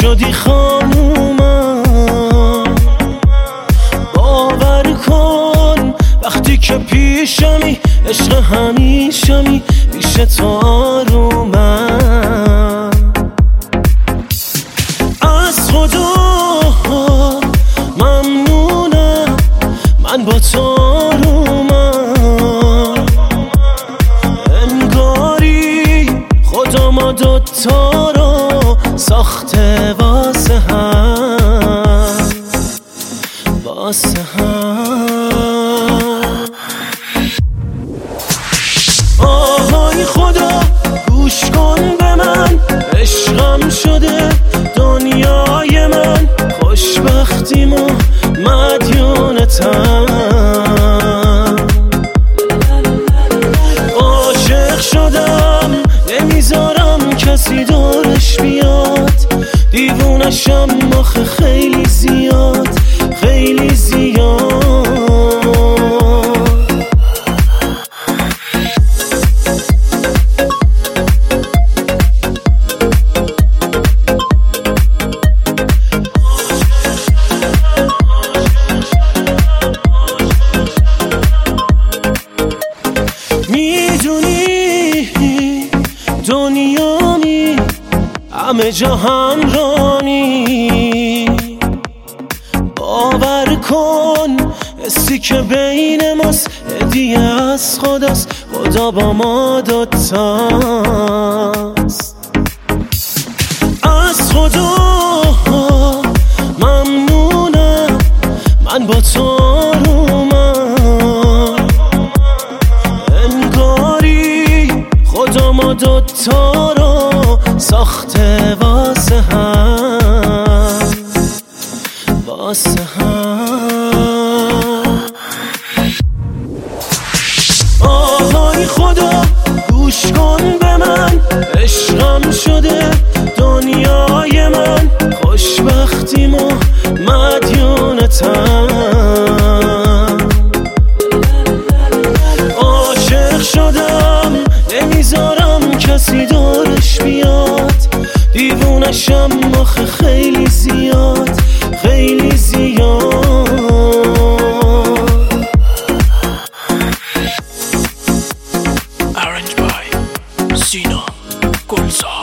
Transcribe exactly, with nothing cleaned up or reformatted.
شدی خانومم. باور کن وقتی که پیشمی عشق همیشمی، پیش تو آرومم. از خدا ممنونم من با تو آرومم. انگاری خدا ما دوتا رو ساخته واسه هم، واسه هم. آهای خدا گوش کن به من، عشقم شده دنیای من، خوشبختیمو مدیونتم. عاشق شدم نمیذارم کسی دورش بیاد، دیوونشم آخه خیلی زیاد، خیلی زیاد. میدونی دنیامی همه جا همرانی، باور کن حسی که بین ماست هدیه از خداست، خدا با ما دوتاست. از خدا ممنونم من با تو آرومم. انگاری خدا ما دوتا رو ساخته واسه هم، واسه هم. آهای خدا گوش کن به من، عشقم شده دنیای من، خوشبختیمو مدیونتم. عاشق شدم نمیذارم کسی دورش بیاد، دیوونشم آخه خیلی زیاد، خیلی زیاد. Arranged by Sina Gulzar.